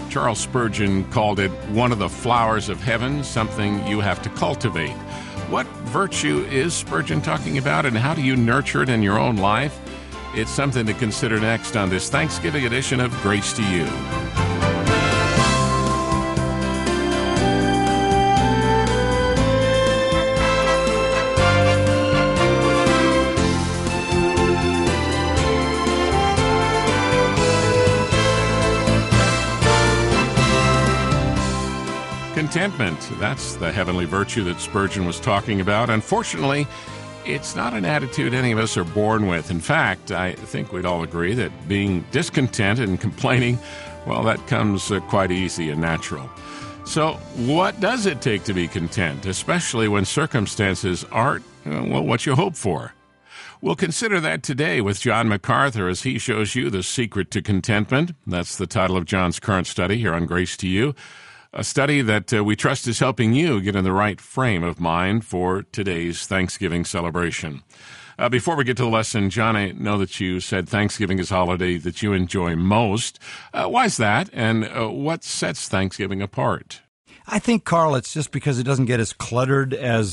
Charles Spurgeon called it one of the flowers of heaven, something you have to cultivate. What virtue is Spurgeon talking about, and how do you nurture it in your own life? It's something to consider next on this Thanksgiving edition of Grace to You. Contentment, that's the heavenly virtue that Spurgeon was talking about. Unfortunately, it's not an attitude any of us are born with. In fact, I think we'd all agree that being discontent and complaining, well, that comes quite easy and natural. So what does it take to be content, especially when circumstances aren't, what you hope for? We'll consider that today with John MacArthur as he shows you the secret to contentment. That's the title of John's current study here on Grace to You. A study that we trust is helping you get in the right frame of mind for today's Thanksgiving celebration. Before we get to the lesson, John, I know that you said Thanksgiving is a holiday that you enjoy most. Why is that, and what sets Thanksgiving apart? I think, Carl, it's just because it doesn't get as cluttered as,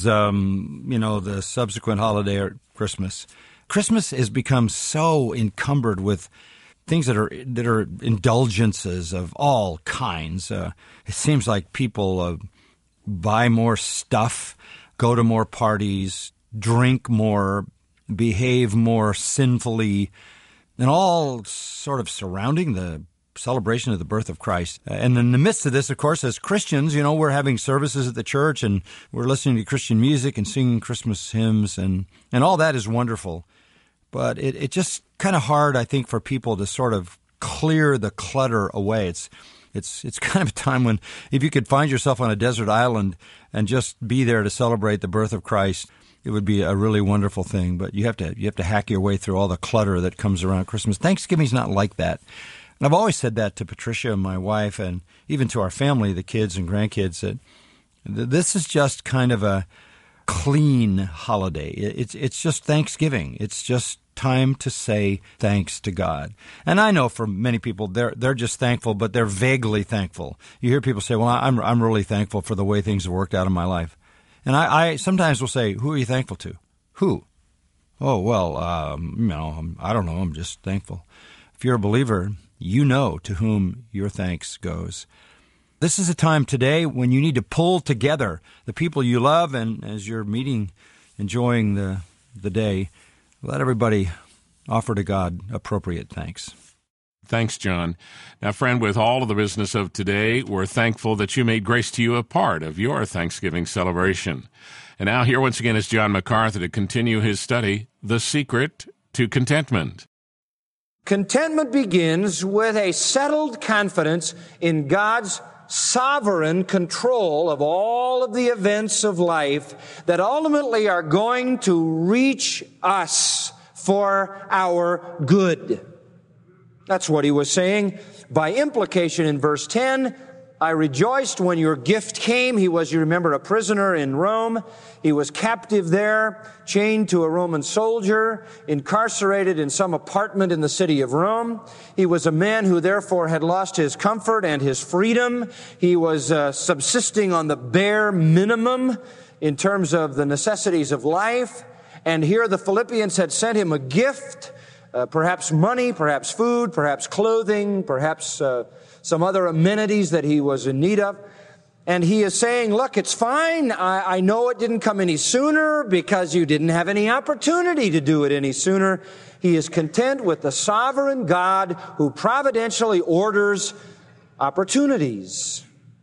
the subsequent holiday or Christmas. Christmas has become so encumbered with things that are indulgences of all kinds. It seems like people buy more stuff, go to more parties, drink more, behave more sinfully, and all sort of surrounding the celebration of the birth of Christ. And in the midst of this, of course, as Christians, we're having services at the church, and we're listening to Christian music and singing Christmas hymns, and all that is wonderful. But it just kind of hard, I think, for people to sort of clear the clutter away. It's kind of a time when, if you could find yourself on a desert island and just be there to celebrate the birth of Christ, it would be a really wonderful thing. But you have to hack your way through all the clutter that comes around Christmas. Thanksgiving's not like that. And I've always said that to Patricia, my wife, and even to our family, the kids and grandkids, that this is just kind of a clean holiday. It's just Thanksgiving. It's just time to say thanks to God. And I know for many people, they're just thankful, but they're vaguely thankful. You hear people say, well, I'm really thankful for the way things have worked out in my life. And I sometimes will say, who are you thankful to? Who? Oh, well, I don't know. I'm just thankful. If you're a believer, you know to whom your thanks goes. This is a time today when you need to pull together the people you love, and as you're enjoying the day, let everybody offer to God appropriate thanks. Thanks, John. Now, friend, with all of the business of today, we're thankful that you made Grace to You a part of your Thanksgiving celebration. And now here once again is John MacArthur to continue his study, The Secret to Contentment. Contentment begins with a settled confidence in God's sovereign control of all of the events of life that ultimately are going to reach us for our good. That's what he was saying. By implication in verse 10, I rejoiced when your gift came. He was, you remember, a prisoner in Rome. He was captive there, chained to a Roman soldier, incarcerated in some apartment in the city of Rome. He was a man who therefore had lost his comfort and his freedom. He was subsisting on the bare minimum in terms of the necessities of life. And here the Philippians had sent him a gift, perhaps money, perhaps food, perhaps clothing, perhaps some other amenities that he was in need of. And he is saying, look, it's fine. I know it didn't come any sooner because you didn't have any opportunity to do it any sooner. He is content with the sovereign God who providentially orders opportunities.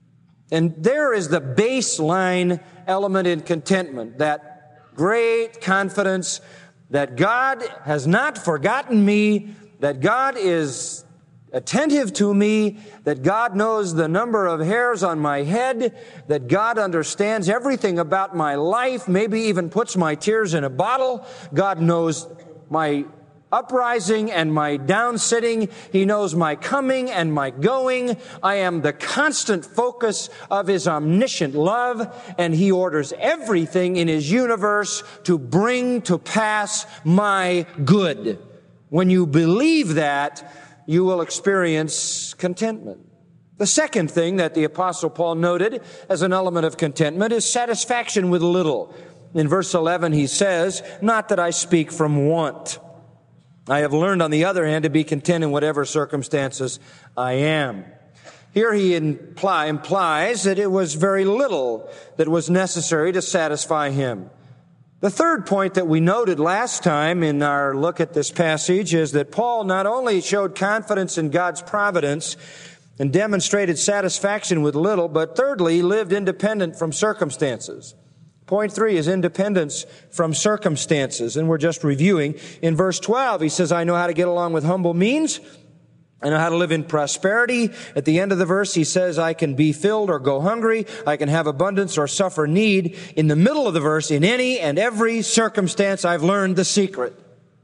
And there is the baseline element in contentment, that great confidence that God has not forgotten me, that God is attentive to me, that God knows the number of hairs on my head, that God understands everything about my life, maybe even puts my tears in a bottle. God knows my uprising and my downsitting. He knows my coming and my going. I am the constant focus of His omniscient love, and He orders everything in His universe to bring to pass my good. When you believe that, you will experience contentment. The second thing that the Apostle Paul noted as an element of contentment is satisfaction with little. In verse 11 he says, "Not that I speak from want. I have learned, on the other hand, to be content in whatever circumstances I am." Here he implies that it was very little that was necessary to satisfy him. The third point that we noted last time in our look at this passage is that Paul not only showed confidence in God's providence and demonstrated satisfaction with little, but thirdly, he lived independent from circumstances. Point 3 is independence from circumstances, and we're just reviewing. In verse 12, he says, "I know how to get along with humble means. I know how to live in prosperity." At the end of the verse, he says, "I can be filled or go hungry. I can have abundance or suffer need." In the middle of the verse, "In any and every circumstance, I've learned the secret."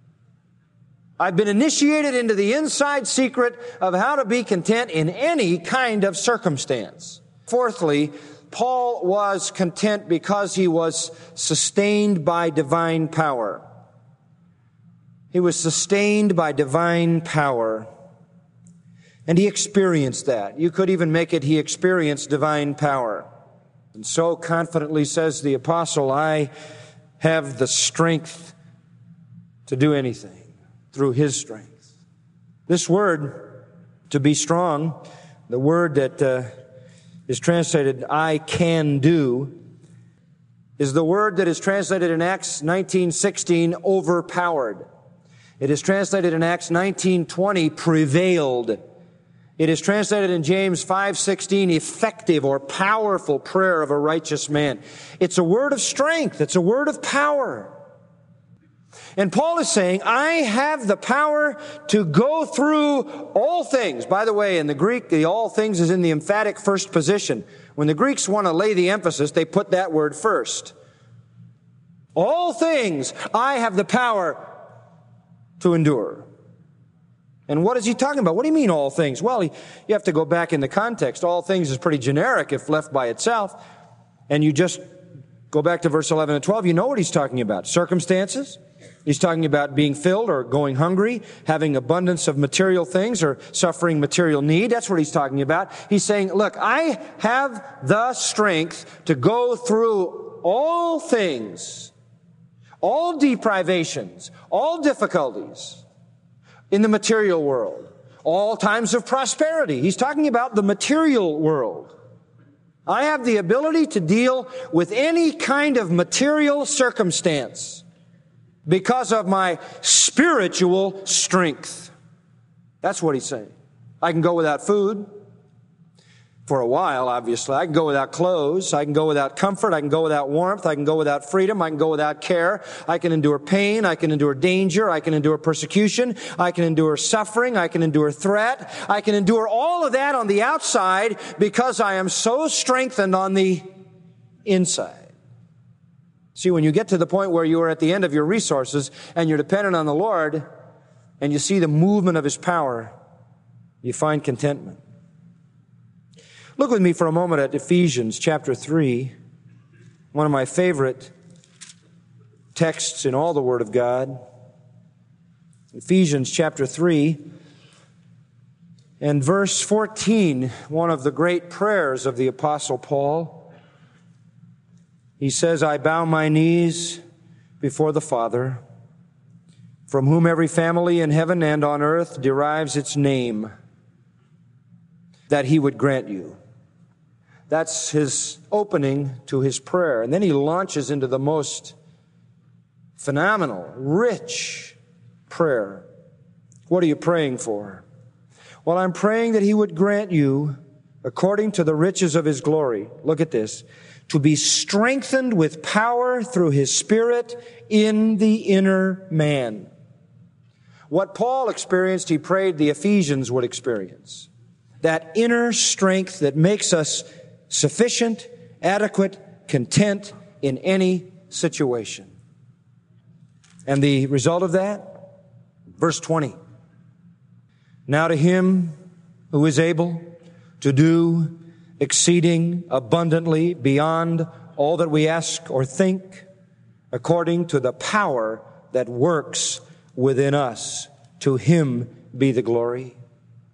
I've been initiated into the inside secret of how to be content in any kind of circumstance. Fourthly, Paul was content because he was sustained by divine power. He was sustained by divine power. And he experienced that. You could even make it, he experienced divine power. And so confidently says the apostle, "I have the strength to do anything through his strength." This word, to be strong, the word that is translated, "I can do," is the word that is translated in Acts 19:16, "overpowered." It is translated in Acts 19:20, "prevailed." It is translated in James 5:16, "effective or powerful prayer of a righteous man." It's a word of strength. It's a word of power. And Paul is saying, I have the power to go through all things. By the way, in the Greek, the all things is in the emphatic first position. When the Greeks want to lay the emphasis, they put that word first. All things I have the power to endure. And what is he talking about? What do you mean all things? Well, you have to go back in the context. All things is pretty generic if left by itself. And you just go back to verse 11 and 12, you know what he's talking about. Circumstances. He's talking about being filled or going hungry, having abundance of material things or suffering material need. That's what he's talking about. He's saying, look, I have the strength to go through all things, all deprivations, all difficulties in the material world, all times of prosperity. He's talking about the material world. I have the ability to deal with any kind of material circumstance because of my spiritual strength. That's what he's saying. I can go without food for a while, obviously. I can go without clothes. I can go without comfort. I can go without warmth. I can go without freedom. I can go without care. I can endure pain. I can endure danger. I can endure persecution. I can endure suffering. I can endure threat. I can endure all of that on the outside because I am so strengthened on the inside. See, when you get to the point where you are at the end of your resources and you're dependent on the Lord and you see the movement of His power, you find contentment. Look with me for a moment at Ephesians chapter 3, one of my favorite texts in all the Word of God. Ephesians chapter 3 and verse 14, one of the great prayers of the Apostle Paul. He says, I bow my knees before the Father, from whom every family in heaven and on earth derives its name, that He would grant you. That's his opening to his prayer. And then he launches into the most phenomenal, rich prayer. What are you praying for? Well, I'm praying that He would grant you, according to the riches of His glory, look at this, to be strengthened with power through His Spirit in the inner man. What Paul experienced, he prayed the Ephesians would experience. That inner strength that makes us sufficient, adequate, content in any situation. And the result of that? Verse 20. Now to Him who is able to do exceeding abundantly beyond all that we ask or think, according to the power that works within us, to Him be the glory.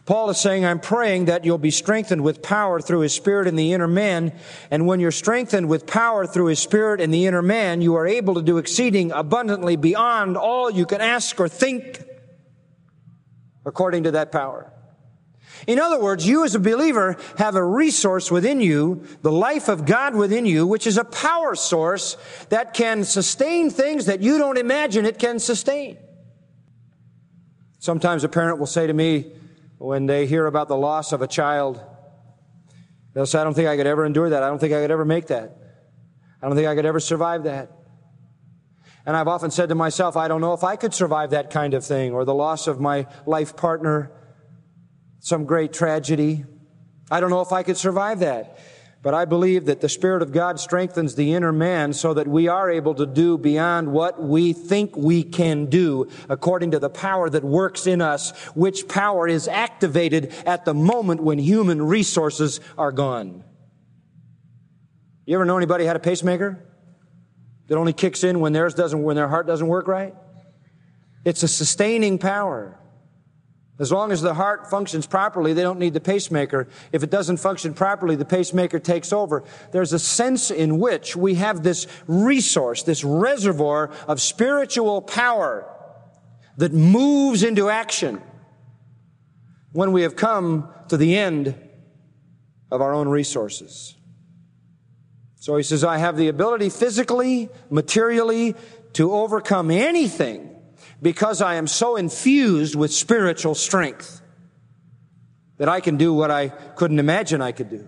Paul is saying, I'm praying that you'll be strengthened with power through His Spirit in the inner man. And when you're strengthened with power through His Spirit in the inner man, you are able to do exceeding abundantly beyond all you can ask or think, according to that power. In other words, you as a believer have a resource within you, the life of God within you, which is a power source that can sustain things that you don't imagine it can sustain. Sometimes a parent will say to me, when they hear about the loss of a child, they'll say, I don't think I could ever endure that. I don't think I could ever make that. I don't think I could ever survive that. And I've often said to myself, I don't know if I could survive that kind of thing, or the loss of my life partner, some great tragedy. I don't know if I could survive that. But I believe that the Spirit of God strengthens the inner man so that we are able to do beyond what we think we can do according to the power that works in us, which power is activated at the moment when human resources are gone. You ever know anybody had a pacemaker that only kicks in when their heart doesn't work right? It's a sustaining power. As long as the heart functions properly, they don't need the pacemaker. If it doesn't function properly, the pacemaker takes over. There's a sense in which we have this resource, this reservoir of spiritual power that moves into action when we have come to the end of our own resources. So he says, I have the ability physically, materially, to overcome anything because I am so infused with spiritual strength that I can do what I couldn't imagine I could do.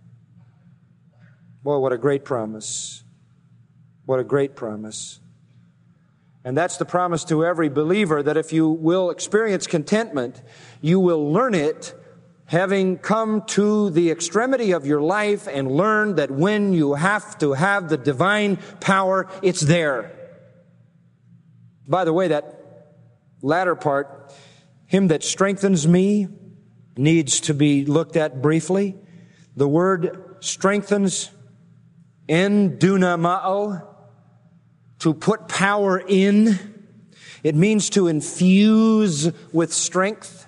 Boy, what a great promise. What a great promise. And that's the promise to every believer, that if you will experience contentment, you will learn it having come to the extremity of your life and learn that when you have to have the divine power, it's there. By the way, that latter part, him that strengthens me, needs to be looked at briefly. The word strengthens, en dunamao, to put power in. It means to infuse with strength.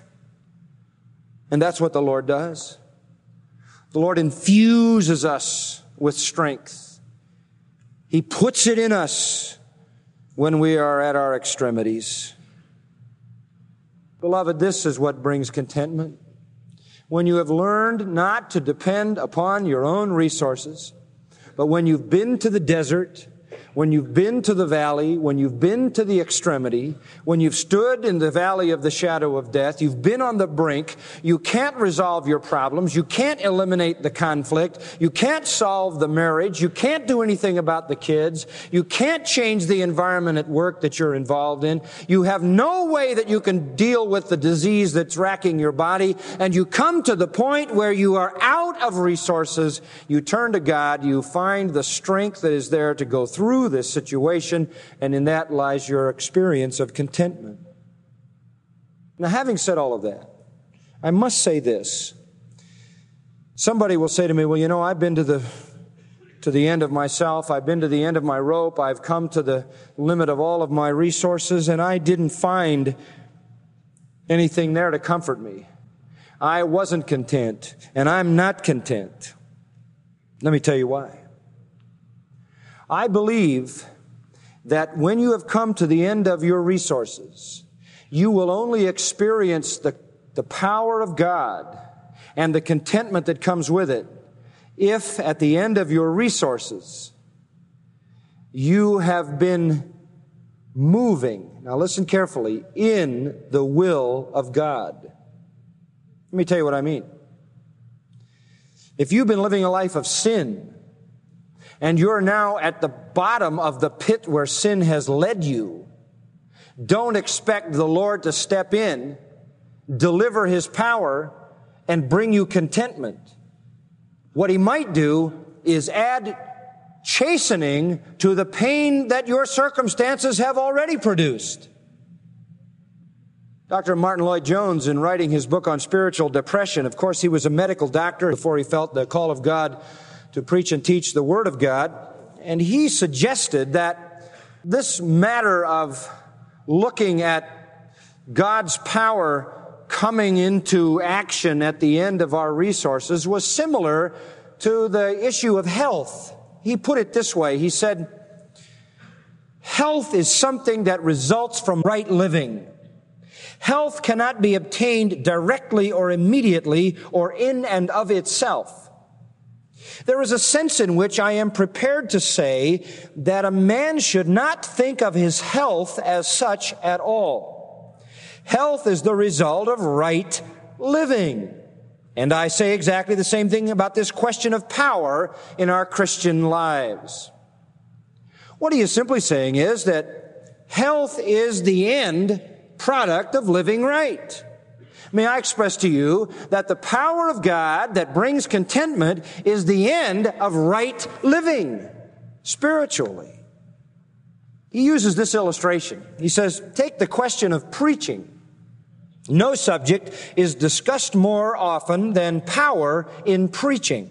And that's what the Lord does. The Lord infuses us with strength. He puts it in us when we are at our extremities. Beloved, this is what brings contentment. When you have learned not to depend upon your own resources, but when you've been to the desert, when you've been to the valley, when you've been to the extremity, when you've stood in the valley of the shadow of death, you've been on the brink, you can't resolve your problems, you can't eliminate the conflict, you can't solve the marriage, you can't do anything about the kids, you can't change the environment at work that you're involved in, you have no way that you can deal with the disease that's racking your body, and you come to the point where you are out of resources, you turn to God, you find the strength that is there to go through this situation, and in that lies your experience of contentment. Now, having said all of that, I must say this. Somebody will say to me, well, you know, I've been to the end of myself, I've been to the end of my rope, I've come to the limit of all of my resources, and I didn't find anything there to comfort me. I wasn't content, and I'm not content. Let me tell you why. I believe that when you have come to the end of your resources, you will only experience the power of God and the contentment that comes with it if at the end of your resources you have been moving, now listen carefully, in the will of God. Let me tell you what I mean. If you've been living a life of sin, and you're now at the bottom of the pit where sin has led you, don't expect the Lord to step in, deliver His power, and bring you contentment. What He might do is add chastening to the pain that your circumstances have already produced. Dr. Martin Lloyd-Jones, in writing his book on spiritual depression, of course, he was a medical doctor before he felt the call of God to preach and teach the Word of God. And he suggested that this matter of looking at God's power coming into action at the end of our resources was similar to the issue of health. He put it this way. He said, health is something that results from right living. Health cannot be obtained directly or immediately or in and of itself. There is a sense in which I am prepared to say that a man should not think of his health as such at all. Health is the result of right living. And I say exactly the same thing about this question of power in our Christian lives. What he is simply saying is that health is the end product of living right. May I express to you that the power of God that brings contentment is the end of right living spiritually. He uses this illustration. He says, take the question of preaching. No subject is discussed more often than power in preaching.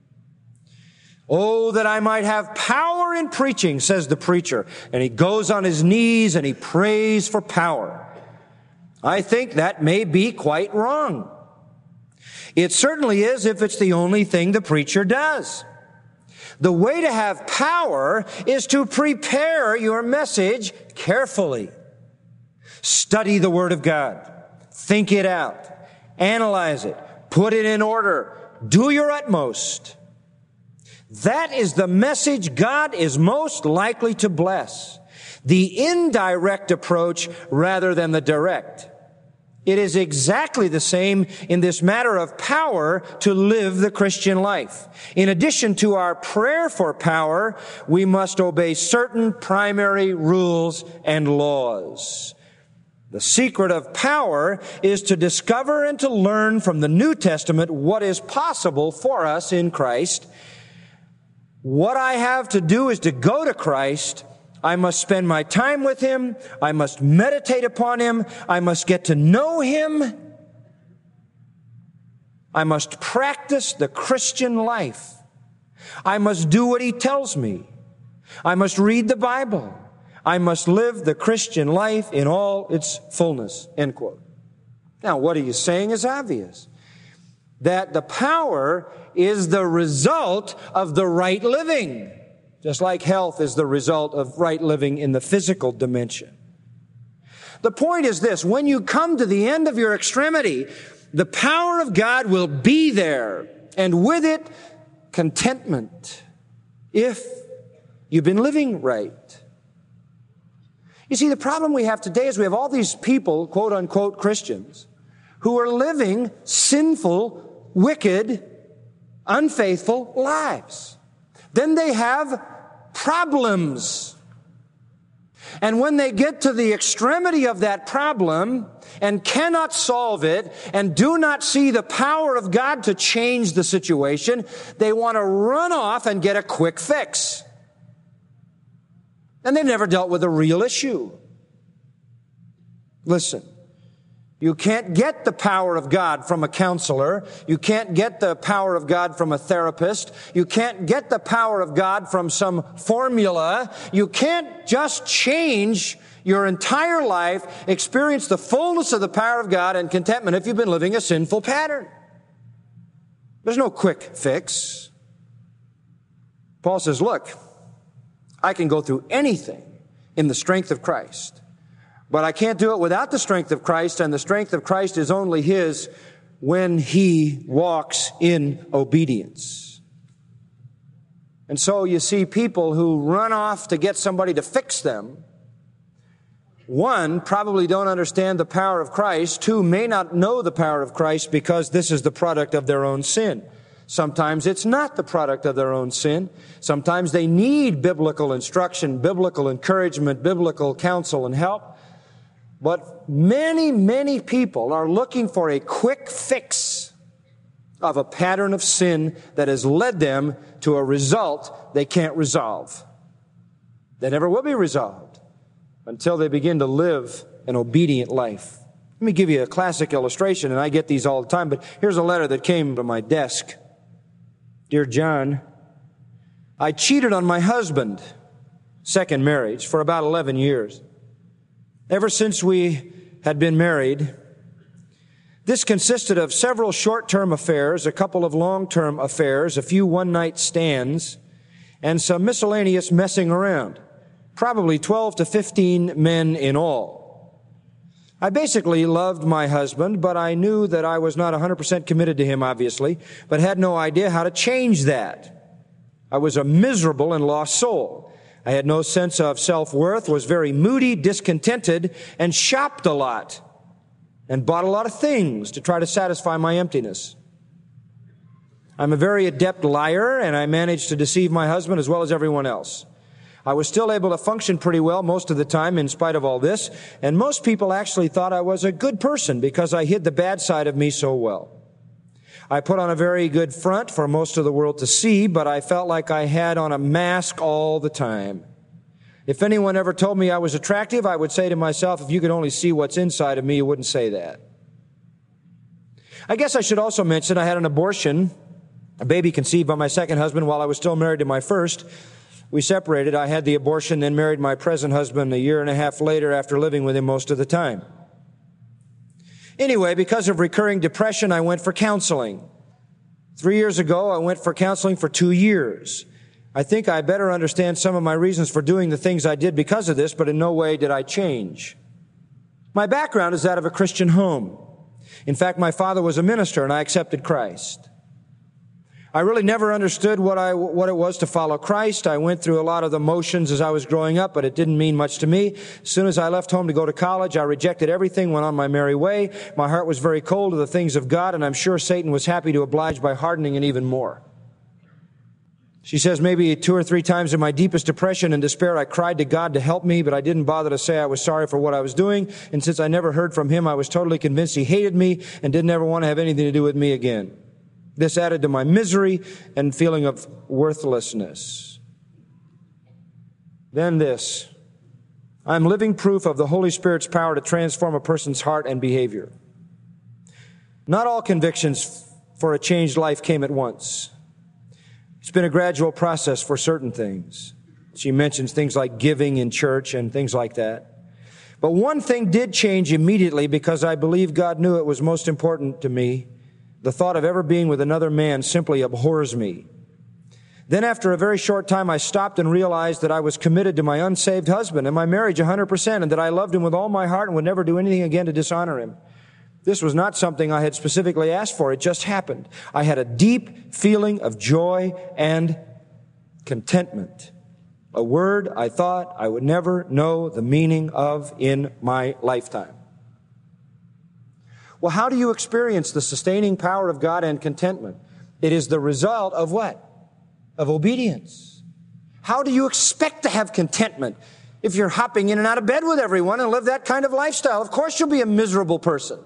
Oh, that I might have power in preaching, says the preacher. And he goes on his knees and he prays for power. I think that may be quite wrong. It certainly is if it's the only thing the preacher does. The way to have power is to prepare your message carefully. Study the Word of God. Think it out. Analyze it. Put it in order. Do your utmost. That is the message God is most likely to bless. The indirect approach rather than the direct. It is exactly the same in this matter of power to live the Christian life. In addition to our prayer for power, we must obey certain primary rules and laws. The secret of power is to discover and to learn from the New Testament what is possible for us in Christ. What I have to do is to go to Christ. I must spend my time with Him. I must meditate upon Him. I must get to know Him. I must practice the Christian life. I must do what He tells me. I must read the Bible. I must live the Christian life in all its fullness. End quote. Now, what he is saying is obvious. That the power is the result of the right living. Just like health is the result of right living in the physical dimension. The point is this, when you come to the end of your extremity, the power of God will be there, and with it, contentment, if you've been living right. You see, the problem we have today is we have all these people, quote unquote Christians, who are living sinful, wicked, unfaithful lives. Then they have problems. And when they get to the extremity of that problem and cannot solve it and do not see the power of God to change the situation, they want to run off and get a quick fix. And they've never dealt with a real issue. Listen. You can't get the power of God from a counselor. You can't get the power of God from a therapist. You can't get the power of God from some formula. You can't just change your entire life, experience the fullness of the power of God and contentment if you've been living a sinful pattern. There's no quick fix. Paul says, look, I can go through anything in the strength of Christ. But I can't do it without the strength of Christ, and the strength of Christ is only His when He walks in obedience. And so you see people who run off to get somebody to fix them. One, probably don't understand the power of Christ. Two, may not know the power of Christ because this is the product of their own sin. Sometimes it's not the product of their own sin. Sometimes they need biblical instruction, biblical encouragement, biblical counsel and help. But many, many people are looking for a quick fix of a pattern of sin that has led them to a result they can't resolve. They never will be resolved until they begin to live an obedient life. Let me give you a classic illustration, and I get these all the time, but here's a letter that came to my desk. Dear John, I cheated on my husband, second marriage, for about 11 years. Ever since we had been married, This consisted of several short-term affairs, a couple of long-term affairs, a few one-night stands, and some miscellaneous messing around. Probably 12 to 15 men in all. I basically loved my husband, but I knew that I was not 100% committed to him, obviously, but had no idea how to change that. I was a miserable and lost soul. I had no sense of self-worth, was very moody, discontented, and shopped a lot, and bought a lot of things to try to satisfy my emptiness. I'm a very adept liar, and I managed to deceive my husband as well as everyone else. I was still able to function pretty well most of the time in spite of all this, and most people actually thought I was a good person because I hid the bad side of me so well. I put on a very good front for most of the world to see, but I felt like I had on a mask all the time. If anyone ever told me I was attractive, I would say to myself, if you could only see what's inside of me, you wouldn't say that. I guess I should also mention I had an abortion, a baby conceived by my second husband while I was still married to my first. We separated. I had the abortion, then married my present husband a year and a half later after living with him most of the time. Anyway, because of recurring depression, I went for counseling. 3 years ago, I went for counseling for 2 years. I think I better understand some of my reasons for doing the things I did because of this, but in no way did I change. My background is that of a Christian home. In fact, my father was a minister and I accepted Christ. I really never understood what it was to follow Christ. I went through a lot of the motions as I was growing up, but it didn't mean much to me. As soon as I left home to go to college, I rejected everything, went on my merry way. My heart was very cold to the things of God, and I'm sure Satan was happy to oblige by hardening it even more. She says, maybe 2 or 3 times in my deepest depression and despair, I cried to God to help me, but I didn't bother to say I was sorry for what I was doing. And since I never heard from him, I was totally convinced he hated me and didn't ever want to have anything to do with me again. This added to my misery and feeling of worthlessness. Then this. I'm living proof of the Holy Spirit's power to transform a person's heart and behavior. Not all convictions for a changed life came at once. It's been a gradual process for certain things. She mentions things like giving in church and things like that. But one thing did change immediately because I believe God knew it was most important to me. The thought of ever being with another man simply abhors me. Then after a very short time, I stopped and realized that I was committed to my unsaved husband and my marriage 100%, and that I loved him with all my heart and would never do anything again to dishonor him. This was not something I had specifically asked for. It just happened. I had a deep feeling of joy and contentment. A word I thought I would never know the meaning of in my lifetime. Well, how do you experience the sustaining power of God and contentment? It is the result of what? Of obedience. How do you expect to have contentment if you're hopping in and out of bed with everyone and live that kind of lifestyle? Of course you'll be a miserable person.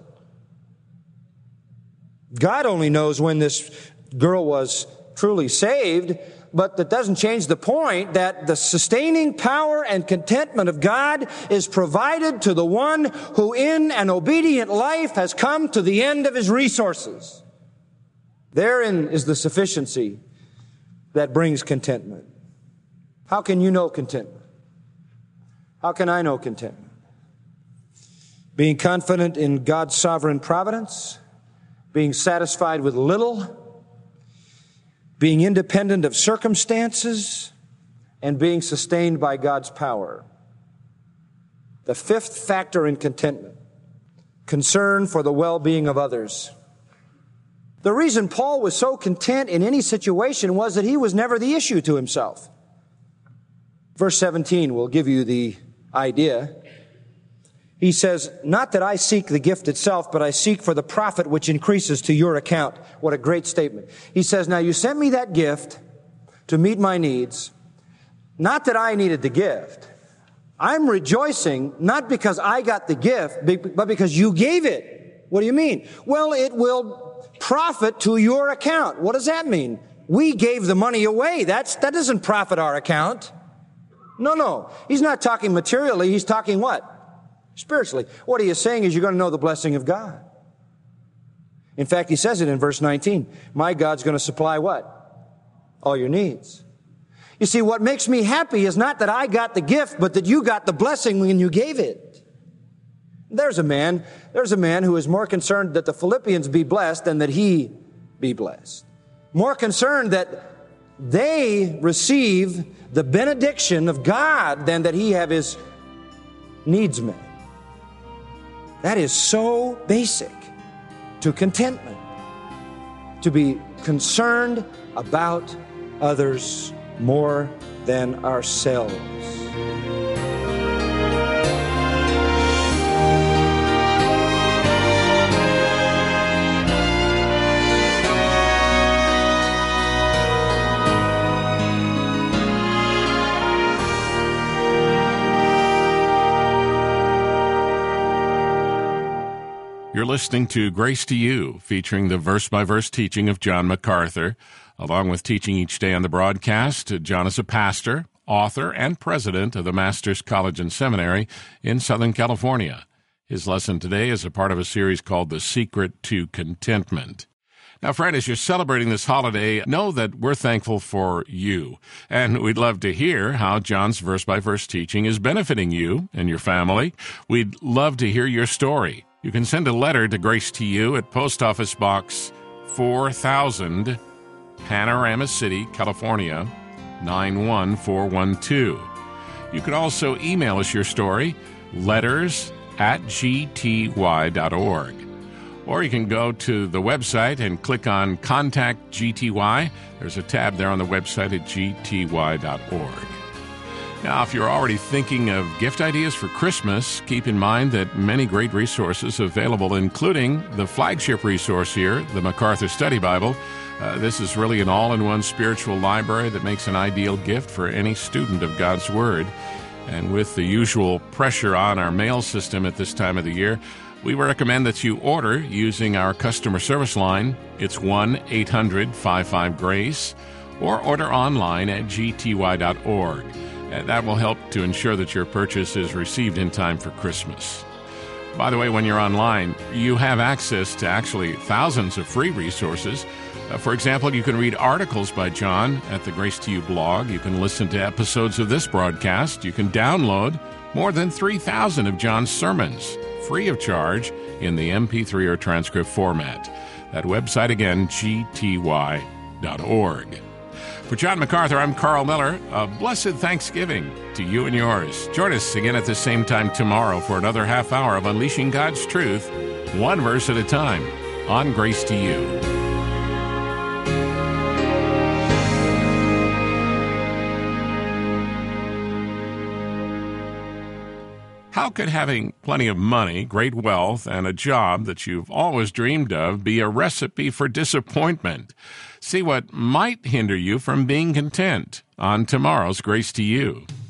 God only knows when this girl was truly saved, but that doesn't change the point that the sustaining power and contentment of God is provided to the one who in an obedient life has come to the end of his resources. Therein is the sufficiency that brings contentment. How can you know contentment? How can I know contentment? Being confident in God's sovereign providence, being satisfied with little, being independent of circumstances, and being sustained by God's power. The fifth factor in contentment, concern for the well-being of others. The reason Paul was so content in any situation was that he was never the issue to himself. Verse 17 will give you the idea. He says, not that I seek the gift itself, but I seek for the profit which increases to your account. What a great statement. He says, now you sent me that gift to meet my needs. Not that I needed the gift. I'm rejoicing not because I got the gift, but because you gave it. What do you mean? Well, it will profit to your account. What does that mean? We gave the money away. That doesn't profit our account. No. He's not talking materially. He's talking what? Spiritually. What he is saying is you're going to know the blessing of God. In fact, he says it in verse 19. My God's going to supply what? All your needs. You see, what makes me happy is not that I got the gift, but that you got the blessing when you gave it. There's a man who is more concerned that the Philippians be blessed than that he be blessed. More concerned that they receive the benediction of God than that he have his needs met. That is so basic to contentment, to be concerned about others more than ourselves. You're listening to Grace to You, featuring the verse-by-verse teaching of John MacArthur. Along with teaching each day on the broadcast, John is a pastor, author, and president of the Masters College and Seminary in Southern California. His lesson today is a part of a series called The Secret to Contentment. Now, friend, as you're celebrating this holiday, know that we're thankful for you, and we'd love to hear how John's verse-by-verse teaching is benefiting you and your family. We'd love to hear your story. You can send a letter to Grace to You at Post Office Box 4000, Panorama City, California, 91412. You can also email us your story, letters@gty.org. Or you can go to the website and click on Contact GTY. There's a tab there on the website at gty.org. Now, if you're already thinking of gift ideas for Christmas, keep in mind that many great resources available, including the flagship resource here, the MacArthur Study Bible. This is really an all-in-one spiritual library that makes an ideal gift for any student of God's Word. And with the usual pressure on our mail system at this time of the year, we recommend that you order using our customer service line. It's 1-800-55-GRACE, or order online at gty.org. That will help to ensure that your purchase is received in time for Christmas. By the way, when you're online, you have access to actually thousands of free resources. For example, you can read articles by John at the Grace to You blog. You can listen to episodes of this broadcast. You can download more than 3,000 of John's sermons, free of charge, in the MP3 or transcript format. That website again, gty.org. For John MacArthur, I'm Carl Miller. A blessed Thanksgiving to you and yours. Join us again at the same time tomorrow for another half hour of Unleashing God's Truth, one verse at a time, on Grace to You. How could having plenty of money, great wealth, and a job that you've always dreamed of be a recipe for disappointment? See what might hinder you from being content on tomorrow's Grace to You.